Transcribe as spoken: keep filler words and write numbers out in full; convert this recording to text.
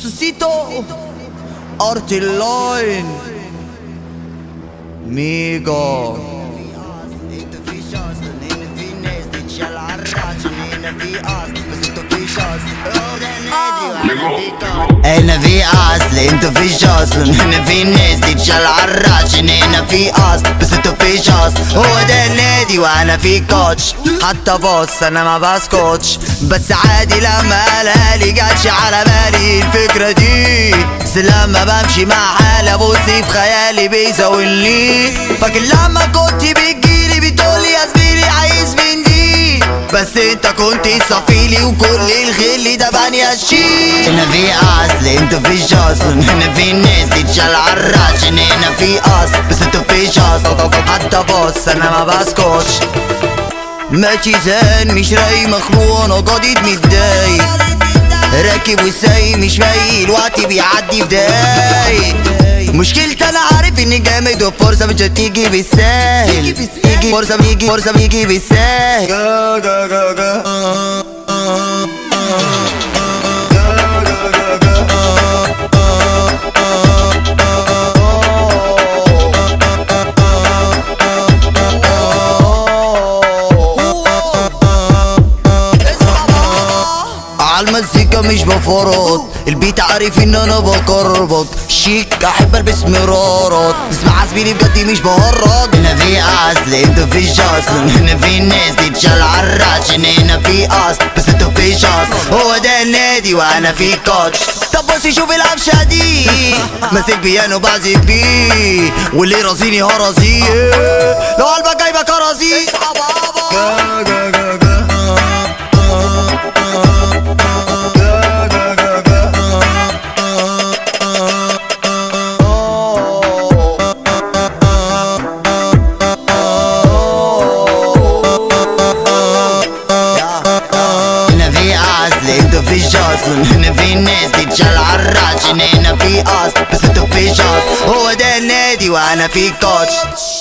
سوسيتو ارت اللاين ميجا هنا في اصل انتو فيش اصل، هنا في ناس تتشال عالراس، هنا في اصل بس انتو فيش اصل. هو ده النادي وانا في كوتش، حتى بص انا ما بسكتش، بس عادي لما قالها لي جاتش على بالي الفكرة دي. بس لما بمشي مع حالي ابص في خيالي بيزاولني، فاكر لما كنت بتجيلي بتقولي يا زميلي عايز من دي، بس انت كنت صفيلي وكل الخل ده بني الشيء. هنا في اصل انتو فيش اصل، هنا في ناس تتشال عالراس، هنا في اصل بس انتو فيش اصل. حتى بص انا ما بسكتش، ماشي زهقان مش رايق مخنوق انا قاعد متضايق، راكب وسايق مش فايق الوقت بيعدي في دقايق. مشكلتي انا عارف اني جامد وفرصة مش هتيجي بالسهل، فرصة بيجي فرصة بيجي بالسهل. عالمزيكا مش بفرط، البيت عارف ان انا بكربط شيك، احب البس مرارات، اسمع زميلي بجد مش بهرج. هنا في اصل انتو فيش اصل، هنا في ناس تتشال عالراس، هنا في اصل بس انتو فيش اصل. هو ده النادي وانا في كوتش. طب بصي شوف العفشة دي، ماسك بيانو بعزف بيه، واللي رازيني هرازيه، لو قلبك جايبك هرازيه. انتو فيش اصل، هنا في ناس تتشال عالراس، هنا في اصل بس انتو فيش اصل. هو ده النادي وانا في كوتش.